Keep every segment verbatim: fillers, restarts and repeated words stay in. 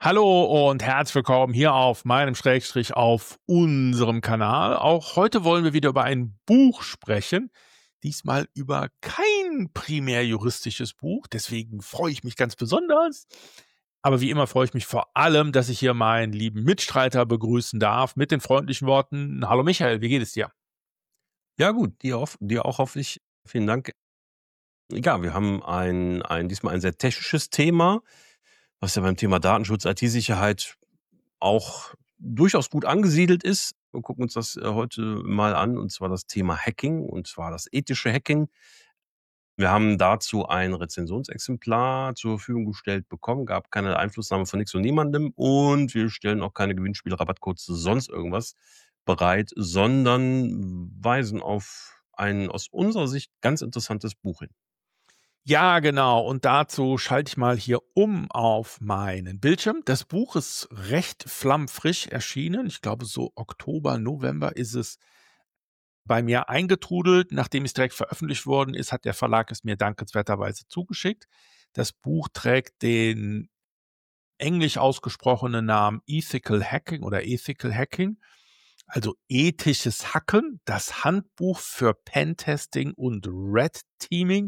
Hallo und herzlich willkommen hier auf meinem Schrägstrich auf unserem Kanal. Auch heute wollen wir wieder über ein Buch sprechen. Diesmal über kein primär juristisches Buch, deswegen freue ich mich ganz besonders. Aber wie immer freue ich mich vor allem, dass ich hier meinen lieben Mitstreiter begrüßen darf mit den freundlichen Worten: Hallo Michael, wie geht es dir? Ja gut, dir auch dir auch hoffentlich. Vielen Dank. Ja, wir haben ein ein diesmal ein sehr technisches Thema, was ja beim Thema Datenschutz, I T-Sicherheit auch durchaus gut angesiedelt ist. Wir gucken uns das, äh, heute mal an, und zwar das Thema Hacking, und zwar das ethische Hacking. Wir haben dazu ein Rezensionsexemplar zur Verfügung gestellt bekommen, gab keine Einflussnahme von nix und niemandem, und wir stellen auch keine Gewinnspiele, Rabattcodes, sonst irgendwas bereit, sondern weisen auf ein aus unserer Sicht ganz interessantes Buch hin. Ja, genau. Und dazu schalte ich mal hier um auf meinen Bildschirm. Das Buch ist recht flammfrisch erschienen. Ich glaube, so Oktober, November ist es bei mir eingetrudelt. Nachdem es direkt veröffentlicht worden ist, hat der Verlag es mir dankenswerterweise zugeschickt. Das Buch trägt den englisch ausgesprochenen Namen Ethical Hacking oder Ethical Hacking, also ethisches Hacken, das Handbuch für Pentesting und Red Teaming.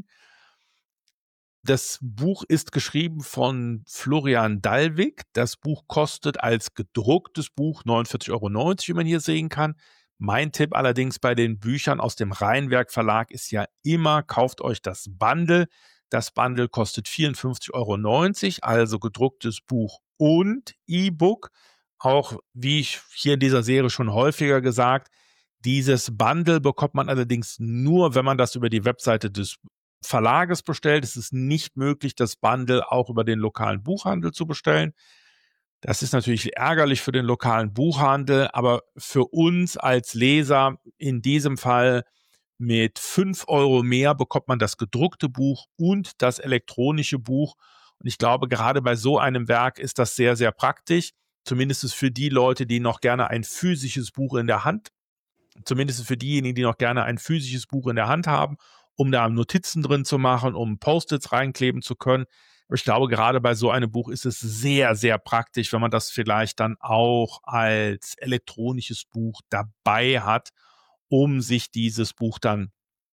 Das Buch ist geschrieben von Florian Dallwig. Das Buch kostet als gedrucktes Buch neunundvierzig Euro neunzig, wie man hier sehen kann. Mein Tipp allerdings bei den Büchern aus dem Rheinwerk Verlag ist ja immer: Kauft euch das Bundle. Das Bundle kostet vierundfünfzig Euro neunzig, also gedrucktes Buch und E-Book. Auch wie ich hier in dieser Serie schon häufiger gesagt, dieses Bundle bekommt man allerdings nur, wenn man das über die Webseite des Verlages bestellt. Es ist nicht möglich, das Bundle auch über den lokalen Buchhandel zu bestellen. Das ist natürlich ärgerlich für den lokalen Buchhandel, aber für uns als Leser in diesem Fall mit fünf Euro mehr bekommt man das gedruckte Buch und das elektronische Buch. Und ich glaube, gerade bei so einem Werk ist das sehr, sehr praktisch. Zumindest für die Leute, die noch gerne ein physisches Buch in der Hand Zumindest für diejenigen, die noch gerne ein physisches Buch in der Hand haben, um da Notizen drin zu machen, um Post-its reinkleben zu können. Aber ich glaube, gerade bei so einem Buch ist es sehr, sehr praktisch, wenn man das vielleicht dann auch als elektronisches Buch dabei hat, um sich dieses Buch dann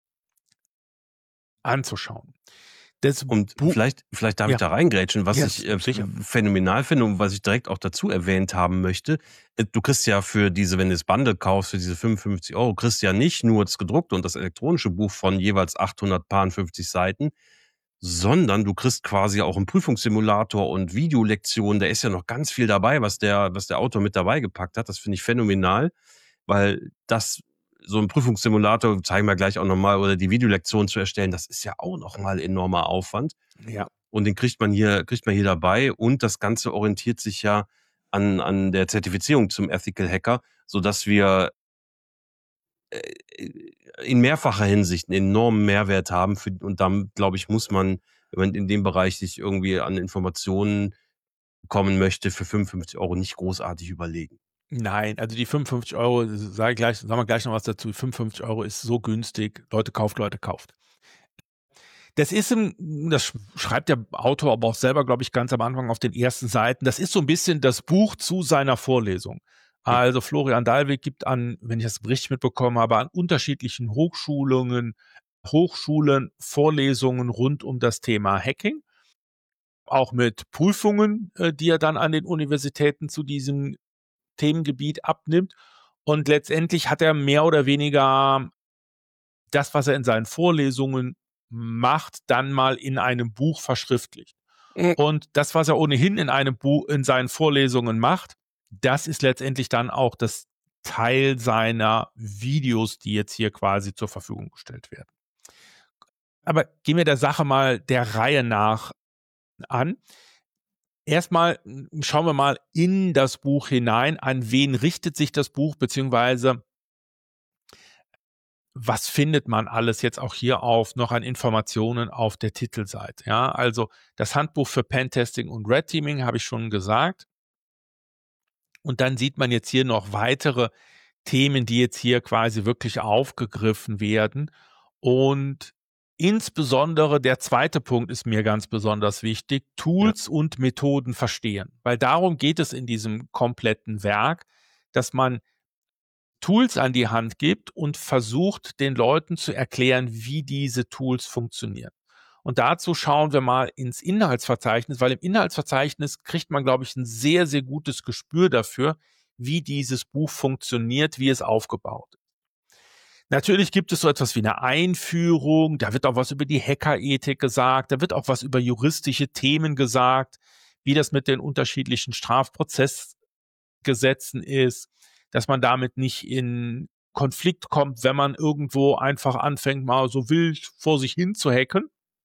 anzuschauen. Das Und Buch vielleicht vielleicht darf ich ja, da reingrätschen, was ja, ich, äh, sicher. phänomenal finde und was ich direkt auch dazu erwähnt haben möchte. Äh, du kriegst ja für diese wenn du das Bundle kaufst, für diese fünfundfünfzig Euro, kriegst du ja nicht nur das gedruckte und das elektronische Buch von jeweils achthundertfünfzig Seiten, sondern du kriegst quasi auch 'n Prüfungssimulator und Videolektionen. Da ist ja noch ganz viel dabei, was der was der Autor mit dabei gepackt hat. Das finde ich phänomenal, weil das so 'n Prüfungssimulator, zeigen wir gleich auch noch mal, oder die Videolektion zu erstellen, das ist ja auch noch mal enormer Aufwand. Ja. Und den kriegt man hier kriegt man hier dabei, und das Ganze orientiert sich ja an an der Zertifizierung zum Ethical Hacker, sodass wir äh, in mehrfacher Hinsicht 'n enormen Mehrwert haben für und dann, glaube ich, muss man, wenn man in dem Bereich sich irgendwie an Informationen kommen möchte, für fünfundfünfzig Euro nicht großartig überlegen. Nein, also die fünfundfünfzig Euro, sage ich gleich sagen wir gleich noch was dazu. fünfundfünfzig Euro ist so günstig. Leute, kauft, Leute, kauft. Das ist 'n das sch schreibt der Autor aber auch selber, glaube ich, ganz am Anfang auf den ersten Seiten. Das ist so 'n bisschen das Buch zu seiner Vorlesung. Hm. Also, Florian Dallwig gibt an, wenn ich das richtig mitbekommen habe, an unterschiedlichen Hochschulungen Hochschulen Vorlesungen rund um das Thema Hacking. Auch mit Prüfungen, äh, die er dann an den Universitäten zu diesem Themengebiet abnimmt. Und letztendlich hat er mehr oder weniger das, was er in seinen Vorlesungen macht, dann mal in einem Buch verschriftlicht. Hm. Und das, was er ohnehin in einem Bu in seinen Vorlesungen macht, das ist letztendlich dann auch das Teil seiner Videos, die jetzt hier quasi zur Verfügung gestellt werden. Aber gehen wir der Sache mal der Reihe nach an. Erst mal, hm, schauen wir mal in das Buch hinein. An wen richtet sich das Buch, beziehungsweise was findet man alles jetzt auch hier auf noch an Informationen auf der Titelseite, ja? Also, das Handbuch für Pentesting und Red Teaming habe ich schon gesagt. Und dann sieht man jetzt hier noch weitere Themen, die jetzt hier quasi wirklich aufgegriffen werden. Und insbesondere der zweite Punkt ist mir ganz besonders wichtig, Tools ja. und Methoden verstehen. Weil darum geht es in diesem kompletten Werk, dass man Tools an die Hand gibt und versucht, den Leuten zu erklären, wie diese Tools funktionieren. Und dazu schauen wir mal ins Inhaltsverzeichnis, weil im Inhaltsverzeichnis kriegt man, glaube ich, ein sehr, sehr gutes Gespür dafür, wie dieses Buch funktioniert, wie es aufgebaut ist. Natürlich gibt es so etwas wie eine Einführung, da wird auch was über die Hackerethik gesagt, da wird auch was über juristische Themen gesagt, wie das mit den unterschiedlichen Strafprozessgesetzen ist, dass man damit nicht in Konflikt kommt, wenn man irgendwo einfach anfängt, mal so wild vor sich hin zu hacken.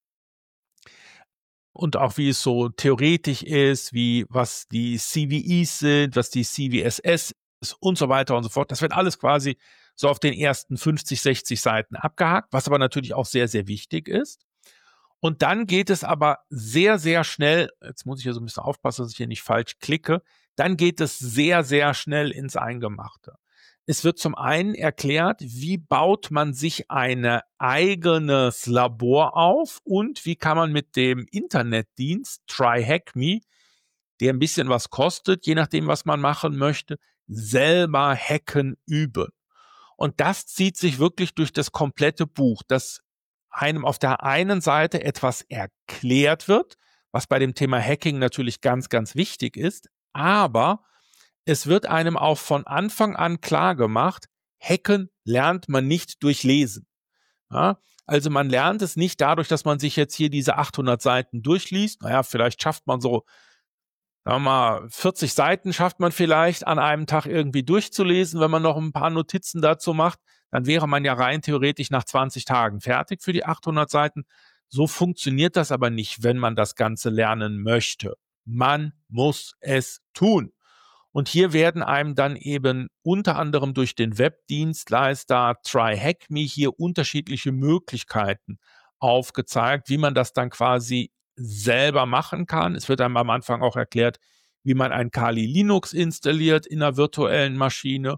Und auch wie es so theoretisch ist, wie was die C V Es sind, was die C V S S ist und so weiter und so fort. Das wird alles quasi so auf den ersten fünfzig, sechzig Seiten abgehakt, was aber natürlich auch sehr, sehr wichtig ist. Und dann geht es aber sehr, sehr schnell, jetzt muss ich hier so ein bisschen aufpassen, dass ich hier nicht falsch klicke, dann geht es sehr, sehr schnell ins Eingemachte. Es wird zum einen erklärt, wie baut man sich ein eigenes Labor auf und wie kann man mit dem Internetdienst TryHackMe, der ein bisschen was kostet, je nachdem, was man machen möchte, selber hacken üben. Und das zieht sich wirklich durch das komplette Buch, dass einem auf der einen Seite etwas erklärt wird, was bei dem Thema Hacking natürlich ganz, ganz wichtig ist, aber es wird einem auch von Anfang an klar gemacht, Hacken lernt man nicht durch Lesen. Ja, also man lernt es nicht dadurch, dass man sich jetzt hier diese achthundert Seiten durchliest. Naja, vielleicht schafft man so, sagen wir mal, vierzig Seiten schafft man vielleicht an einem Tag irgendwie durchzulesen. Wenn man noch ein paar Notizen dazu macht, dann wäre man ja rein theoretisch nach zwanzig Tagen fertig für die achthundert Seiten. So funktioniert das aber nicht, wenn man das Ganze lernen möchte. Man muss es tun. Und hier werden einem dann eben unter anderem durch den Webdienstleister TryHackMe hier unterschiedliche Möglichkeiten aufgezeigt, wie man das dann quasi selber machen kann. Es wird einem am Anfang auch erklärt, wie man ein Kali Linux installiert in einer virtuellen Maschine.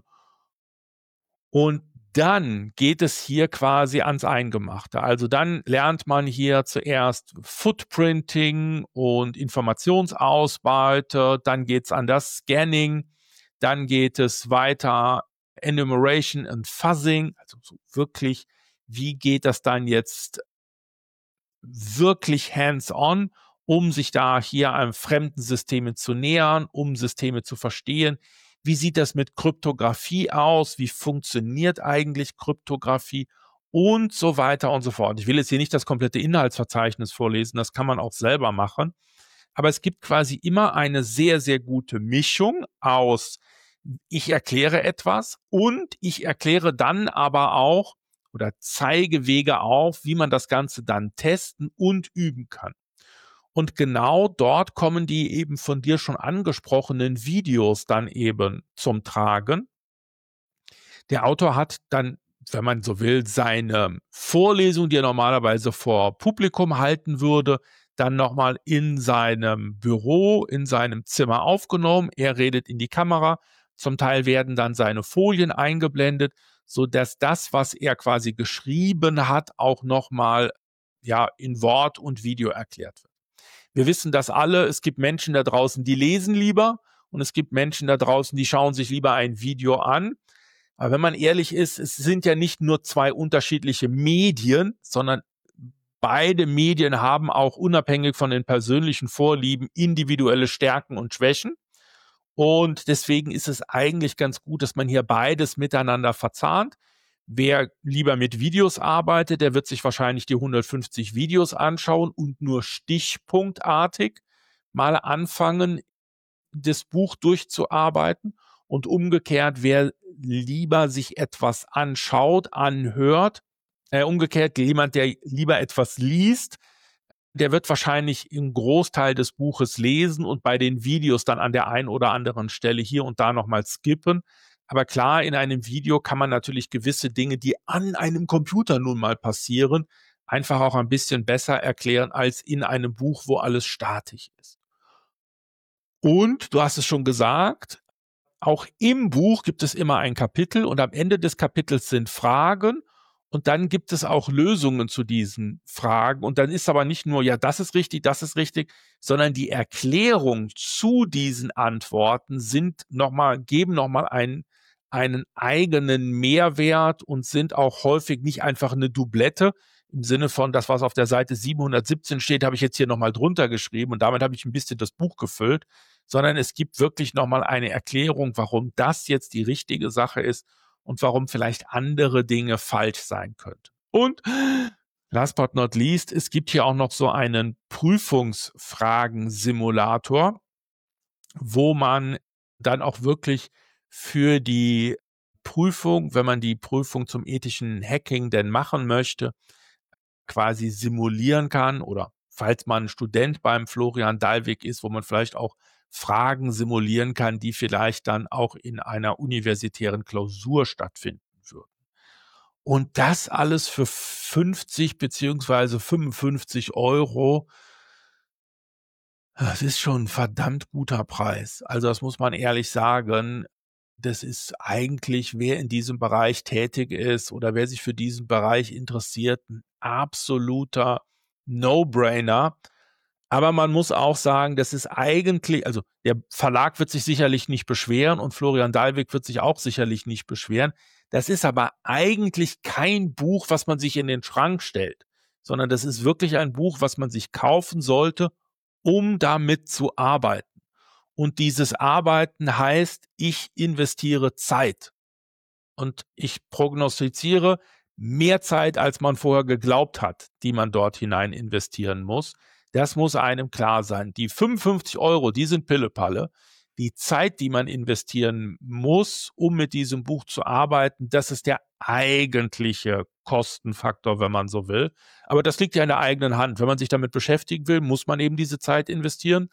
Und dann geht es hier quasi ans Eingemachte. Also dann lernt man hier zuerst Footprinting und Informationsausbeute, dann geht es an das Scanning, dann geht es weiter Enumeration und Fuzzing, also so wirklich, wie geht das dann jetzt wirklich hands-on, um sich da hier einem fremden Systemen zu nähern, um Systeme zu verstehen. Wie sieht das mit Kryptographie aus? Wie funktioniert eigentlich Kryptographie? Und so weiter und so fort. Ich will jetzt hier nicht das komplette Inhaltsverzeichnis vorlesen, das kann man auch selber machen. Aber es gibt quasi immer eine sehr, sehr gute Mischung aus, ich erkläre etwas und ich erkläre dann aber auch oder zeige Wege auf, wie man das Ganze dann testen und üben kann. Und genau dort kommen die eben von dir schon angesprochenen Videos dann eben zum Tragen. Der Autor hat dann, wenn man so will, seine Vorlesung, die er normalerweise vor Publikum halten würde, dann nochmal in seinem Büro, in seinem Zimmer aufgenommen. Er redet in die Kamera. Zum Teil werden dann seine Folien eingeblendet, sodass das, was er quasi geschrieben hat, auch nochmal ja, in Wort und Video erklärt wird. Wir wissen das alle, es gibt Menschen da draußen, die lesen lieber und es gibt Menschen da draußen, die schauen sich lieber ein Video an. Aber wenn man ehrlich ist, es sind ja nicht nur zwei unterschiedliche Medien, sondern beide Medien haben auch unabhängig von den persönlichen Vorlieben individuelle Stärken und Schwächen. Und deswegen ist es eigentlich ganz gut, dass man hier beides miteinander verzahnt. Wer lieber mit Videos arbeitet, der wird sich wahrscheinlich die hundertfünfzig Videos anschauen und nur stichpunktartig mal anfangen, das Buch durchzuarbeiten. Und umgekehrt, wer lieber sich etwas anschaut, anhört, äh, umgekehrt jemand, der lieber etwas liest, der wird wahrscheinlich einen Großteil des Buches lesen und bei den Videos dann an der einen oder anderen Stelle hier und da nochmal skippen. Aber klar, in einem Video kann man natürlich gewisse Dinge, die an einem Computer nun mal passieren, einfach auch ein bisschen besser erklären als in einem Buch, wo alles statisch ist. Und du hast es schon gesagt, auch im Buch gibt es immer ein Kapitel und am Ende des Kapitels sind Fragen Und dann gibt es auch Lösungen zu diesen Fragen. Und dann ist aber nicht nur, ja, das ist richtig, das ist richtig, sondern die Erklärung zu diesen Antworten sind noch mal, geben nochmal einen, einen eigenen Mehrwert und sind auch häufig nicht einfach eine Doublette im Sinne von, das, was auf der Seite siebenhundertsiebzehn steht, habe ich jetzt hier nochmal drunter geschrieben und damit habe ich ein bisschen das Buch gefüllt, sondern es gibt wirklich nochmal eine Erklärung, warum das jetzt die richtige Sache ist und warum vielleicht andere Dinge falsch sein könnten. Und last but not least, es gibt hier auch noch so einen Prüfungsfragen-Simulator, wo man dann auch wirklich für die Prüfung, wenn man die Prüfung zum ethischen Hacking denn machen möchte, quasi simulieren kann oder falls man Student beim Florian Dallwig ist, wo man vielleicht auch Fragen simulieren kann, die vielleicht dann auch in einer universitären Klausur stattfinden würden. Und das alles für fünfzig beziehungsweise fünfundfünfzig Euro. Das ist schon ein verdammt guter Preis. Also das muss man ehrlich sagen. Das ist eigentlich, wer in diesem Bereich tätig ist oder wer sich für diesen Bereich interessiert, ein absoluter No-Brainer. Aber man muss auch sagen, das ist eigentlich, also der Verlag wird sich sicherlich nicht beschweren und Florian Dallwig wird sich auch sicherlich nicht beschweren. Das ist aber eigentlich kein Buch, was man sich in den Schrank stellt, sondern das ist wirklich ein Buch, was man sich kaufen sollte, um damit zu arbeiten. Und dieses Arbeiten heißt, ich investiere Zeit und ich prognostiziere mehr Zeit, als man vorher geglaubt hat, die man dort hinein investieren muss. Das muss einem klar sein. Die fünfundfünfzig Euro, die sind Pillepalle. Die Zeit, die man investieren muss, um mit diesem Buch zu arbeiten, das ist der eigentliche Kostenfaktor, wenn man so will. Aber das liegt ja in der eigenen Hand. Wenn man sich damit beschäftigen will, muss man eben diese Zeit investieren.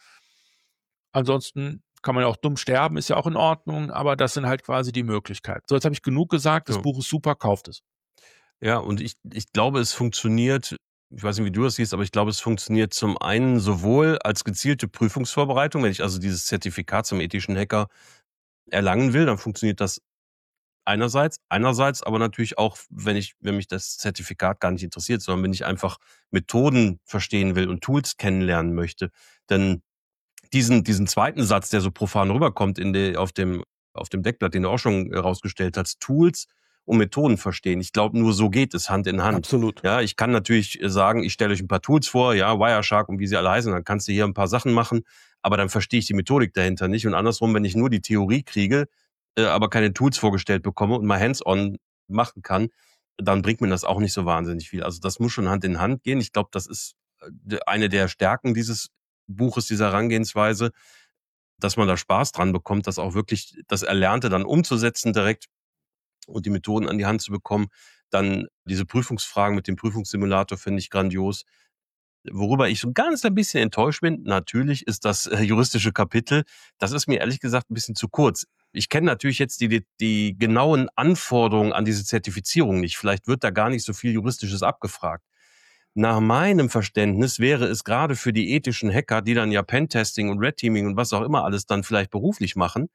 Ansonsten kann man ja auch dumm sterben, ist ja auch in Ordnung, aber das sind halt quasi die Möglichkeiten. So, jetzt habe ich genug gesagt, das Ja. Buch ist super, kauft es. Ja, und ich ich glaube, es funktioniert, ich weiß nicht, wie du das siehst, aber ich glaube, es funktioniert zum einen sowohl als gezielte Prüfungsvorbereitung, wenn ich also dieses Zertifikat zum ethischen Hacker erlangen will, dann funktioniert das einerseits. Einerseits aber natürlich auch, wenn ich wenn mich das Zertifikat gar nicht interessiert, sondern wenn ich einfach Methoden verstehen will und Tools kennenlernen möchte. Denn diesen diesen zweiten Satz, der so profan rüberkommt in de auf dem auf dem Deckblatt, den du auch schon äh, rausgestellt hast, Tools und Methoden verstehen. Ich glaube, nur so geht es Hand in Hand. Absolut. Ja, ich kann natürlich äh, sagen, ich stelle euch ein paar Tools vor, ja, Wireshark und wie sie alle heißen, dann kannst du hier ein paar Sachen machen, aber dann verstehe ich die Methodik dahinter nicht. Und andersrum, wenn ich nur die Theorie kriege, äh, aber keine Tools vorgestellt bekomme und mal hands-on machen kann, dann bringt mir das auch nicht so wahnsinnig viel. Also das muss schon Hand in Hand gehen. Ich glaube, das ist äh, eine der Stärken dieses Buches, dieser Herangehensweise, dass man da Spaß dran bekommt, das auch wirklich das Erlernte dann umzusetzen direkt und die Methoden an die Hand zu bekommen. Dann diese Prüfungsfragen mit dem Prüfungssimulator finde ich grandios. Worüber ich so ganz ein bisschen enttäuscht bin, natürlich ist das äh, juristische Kapitel. Das ist mir ehrlich gesagt ein bisschen zu kurz. Ich kenne natürlich jetzt die, die, die genauen Anforderungen an diese Zertifizierung nicht. Vielleicht wird da gar nicht so viel Juristisches abgefragt. Nach meinem Verständnis wäre es gerade für die ethischen Hacker, die dann ja Pentesting und Red Teaming und was auch immer alles dann vielleicht beruflich machen,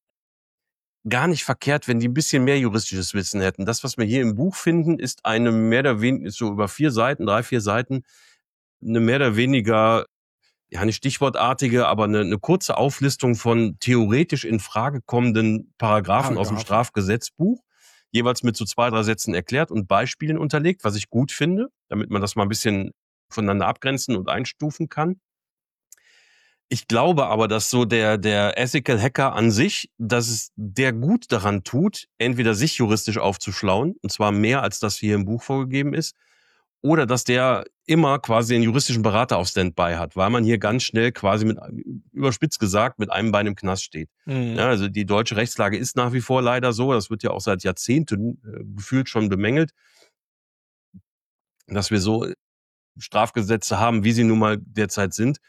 gar nicht verkehrt, wenn die ein bisschen mehr juristisches Wissen hätten. Das, was wir hier im Buch finden, ist eine mehr oder weniger, so über vier Seiten, drei, vier Seiten, eine mehr oder weniger, ja, eine stichwortartige, aber eine, eine kurze Auflistung von theoretisch in Frage kommenden Paragraphen aus dem Paragraphen. Strafgesetzbuch, jeweils mit so zwei, drei Sätzen erklärt und Beispielen unterlegt, was ich gut finde, damit man das mal ein bisschen voneinander abgrenzen und einstufen kann. Ich glaube aber, dass so der, der Ethical Hacker an sich, dass es der gut daran tut, entweder sich juristisch aufzuschlauen, und zwar mehr als das hier im Buch vorgegeben ist, oder dass der immer quasi einen juristischen Berater auf Standby hat, weil man hier ganz schnell quasi mit, überspitzt gesagt, mit einem Bein im Knast steht. Mhm. Ja, also die deutsche Rechtslage ist nach wie vor leider so, das wird ja auch seit Jahrzehnten äh, gefühlt schon bemängelt, dass wir so Strafgesetze haben, wie sie nun mal derzeit sind.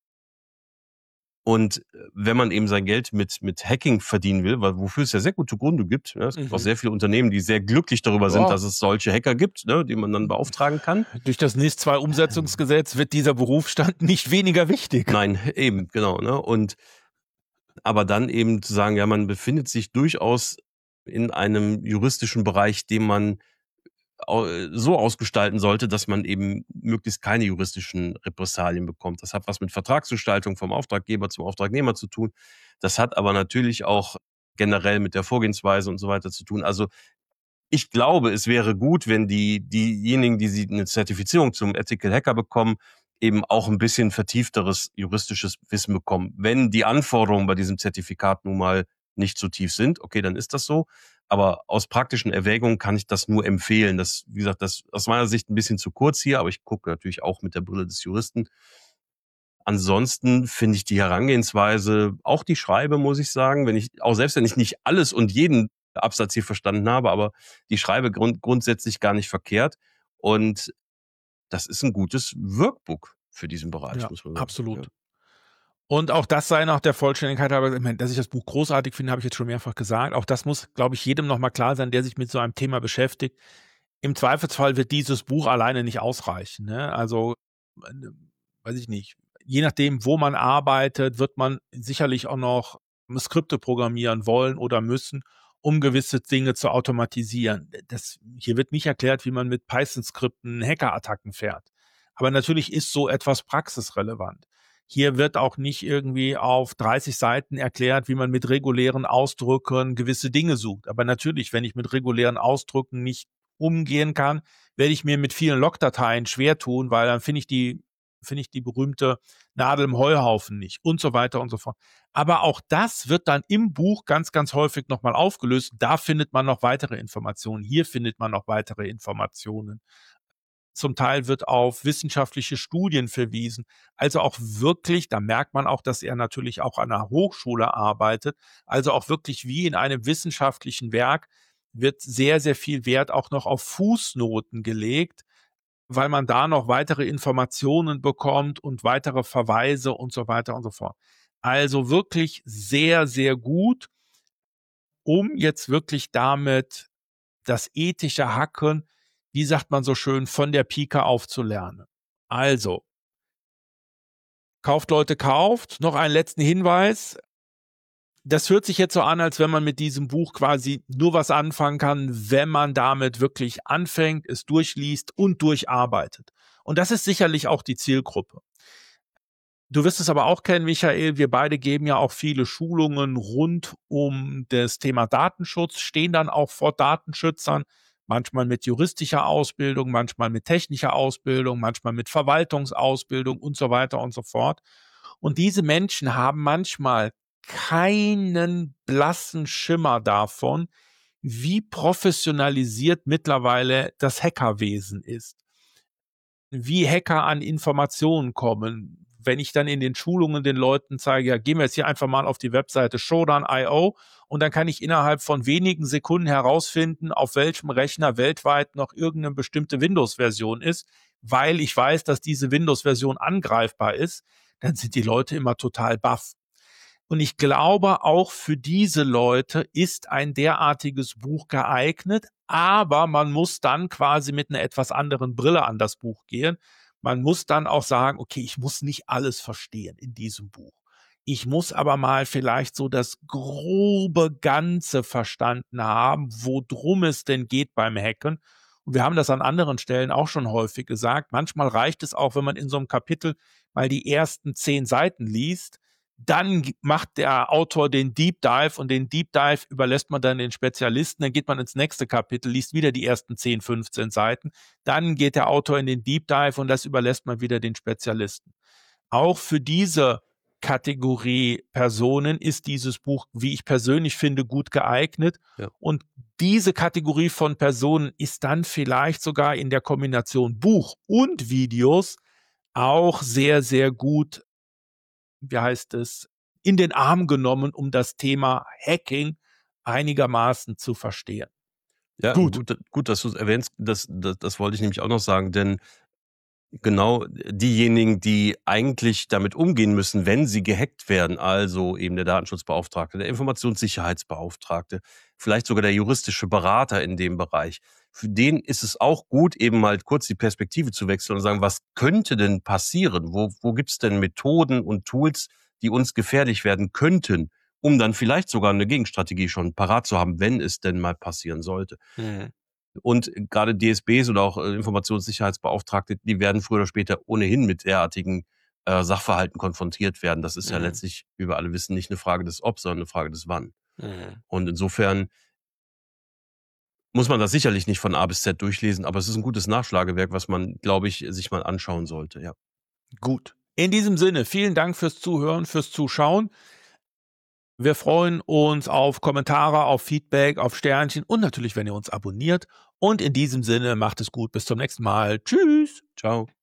Und wenn man eben sein Geld mit, mit Hacking verdienen will, weil wofür es ja sehr gute Gründe gibt, ne? Es gibt Mhm. auch sehr viele Unternehmen, die sehr glücklich darüber Ja. sind, dass es solche Hacker gibt, ne? Die man dann beauftragen kann. Durch das N I S zwei Umsetzungsgesetz wird dieser Berufsstand nicht weniger wichtig. Nein, eben, genau. Ne? Und aber dann eben zu sagen, ja, man befindet sich durchaus in einem juristischen Bereich, den man so ausgestalten sollte, dass man eben möglichst keine juristischen Repressalien bekommt. Das hat was mit Vertragsgestaltung vom Auftraggeber zum Auftragnehmer zu tun. Das hat aber natürlich auch generell mit der Vorgehensweise und so weiter zu tun. Also ich glaube, es wäre gut, wenn die diejenigen, die sie eine Zertifizierung zum Ethical Hacker bekommen, eben auch ein bisschen vertiefteres juristisches Wissen bekommen. Wenn die Anforderungen bei diesem Zertifikat nun mal nicht so tief sind, okay, dann ist das so. Aber aus praktischen Erwägungen kann ich das nur empfehlen. Das, wie gesagt, das aus meiner Sicht ein bisschen zu kurz hier, aber ich gucke natürlich auch mit der Brille des Juristen. Ansonsten finde ich die Herangehensweise, auch die Schreibe, muss ich sagen, wenn ich, auch selbst wenn ich nicht alles und jeden Absatz hier verstanden habe, aber die Schreibe grund, grundsätzlich gar nicht verkehrt. Und das ist ein gutes Workbook für diesen Bereich, Ja, muss man sagen. absolut. Ja. Und auch das sei nach der Vollständigkeit, aber ich meine, dass ich das Buch großartig finde, habe ich jetzt schon mehrfach gesagt. Auch das muss, glaube ich, jedem nochmal klar sein, der sich mit so einem Thema beschäftigt. Im Zweifelsfall wird dieses Buch alleine nicht ausreichen. Ne? Also, äh, weiß ich nicht. Je nachdem, wo man arbeitet, wird man sicherlich auch noch Skripte programmieren wollen oder müssen, um gewisse Dinge zu automatisieren. Das, hier wird nicht erklärt, wie man mit Python-Skripten Hackerattacken fährt. Aber natürlich ist so etwas praxisrelevant. Hier wird auch nicht irgendwie auf dreißig Seiten erklärt, wie man mit regulären Ausdrücken gewisse Dinge sucht. Aber natürlich, wenn ich mit regulären Ausdrücken nicht umgehen kann, werde ich mir mit vielen Logdateien schwer tun, weil dann finde ich die, finde ich die berühmte Nadel im Heuhaufen nicht und so weiter und so fort. Aber auch das wird dann im Buch ganz, ganz häufig nochmal aufgelöst. Da findet man noch weitere Informationen. Hier findet man noch weitere Informationen. Zum Teil wird auf wissenschaftliche Studien verwiesen. Also auch wirklich, da merkt man auch, dass er natürlich auch an einer Hochschule arbeitet. Also auch wirklich wie in einem wissenschaftlichen Werk wird sehr, sehr viel Wert auch noch auf Fußnoten gelegt, weil man da noch weitere Informationen bekommt und weitere Verweise und so weiter und so fort. Also wirklich sehr, sehr gut, um jetzt wirklich damit das ethische Hacken, wie sagt man so schön, von der Pike auf zu lernen. Also, kauft Leute, kauft. Noch einen letzten Hinweis. Das hört sich jetzt so an, als wenn man mit diesem Buch quasi nur was anfangen kann, wenn man damit wirklich anfängt, es durchliest und durcharbeitet. Und das ist sicherlich auch die Zielgruppe. Du wirst es aber auch kennen, Michael, wir beide geben ja auch viele Schulungen rund um das Thema Datenschutz, stehen dann auch vor Datenschützern, manchmal mit juristischer Ausbildung, manchmal mit technischer Ausbildung, manchmal mit Verwaltungsausbildung und so weiter und so fort. Und diese Menschen haben manchmal keinen blassen Schimmer davon, wie professionalisiert mittlerweile das Hackerwesen ist, wie Hacker an Informationen kommen. Wenn ich dann in den Schulungen den Leuten zeige, ja, gehen wir jetzt hier einfach mal auf die Webseite Shodan Punkt io und dann kann ich innerhalb von wenigen Sekunden herausfinden, auf welchem Rechner weltweit noch irgendeine bestimmte Windows-Version ist, weil ich weiß, dass diese Windows-Version angreifbar ist, dann sind die Leute immer total baff. Und ich glaube, auch für diese Leute ist ein derartiges Buch geeignet, aber man muss dann quasi mit einer etwas anderen Brille an das Buch gehen. Man muss dann auch sagen, okay, ich muss nicht alles verstehen in diesem Buch. Ich muss aber mal vielleicht so das grobe Ganze verstanden haben, worum es denn geht beim Hacken. Und wir haben das an anderen Stellen auch schon häufig gesagt. Manchmal reicht es auch, wenn man in so einem Kapitel mal die ersten zehn Seiten liest. Dann macht der Autor den Deep Dive und den Deep Dive überlässt man dann den Spezialisten. Dann geht man ins nächste Kapitel, liest wieder die ersten zehn, fünfzehn Seiten. Dann geht der Autor in den Deep Dive und das überlässt man wieder den Spezialisten. Auch für diese Kategorie Personen ist dieses Buch, wie ich persönlich finde, gut geeignet. Ja. Und diese Kategorie von Personen ist dann vielleicht sogar in der Kombination Buch und Videos auch sehr, sehr gut, wie heißt es, in den Arm genommen, um das Thema Hacking einigermaßen zu verstehen. Ja, gut, gut, gut dass du es erwähnst, das, das, das wollte ich nämlich auch noch sagen, denn genau diejenigen, die eigentlich damit umgehen müssen, wenn sie gehackt werden, also eben der Datenschutzbeauftragte, der Informationssicherheitsbeauftragte, vielleicht sogar der juristische Berater in dem Bereich, für den ist es auch gut, eben mal kurz die Perspektive zu wechseln und sagen, was könnte denn passieren? Wo, wo gibt es denn Methoden und Tools, die uns gefährlich werden könnten, um dann vielleicht sogar eine Gegenstrategie schon parat zu haben, wenn es denn mal passieren sollte. Mhm. Und gerade D S Bs oder auch äh, Informationssicherheitsbeauftragte, die werden früher oder später ohnehin mit derartigen äh, Sachverhalten konfrontiert werden. Das ist ja Mhm. letztlich, wie wir alle wissen, nicht eine Frage des Ob, sondern eine Frage des Wann. Mhm. Und insofern muss man das sicherlich nicht von A bis Z durchlesen, aber es ist ein gutes Nachschlagewerk, was man, glaube ich, sich mal anschauen sollte, ja. Gut. In diesem Sinne, vielen Dank fürs Zuhören, fürs Zuschauen. Wir freuen uns auf Kommentare, auf Feedback, auf Sternchen und natürlich, wenn ihr uns abonniert. Und in diesem Sinne, macht es gut. Bis zum nächsten Mal. Tschüss. Ciao.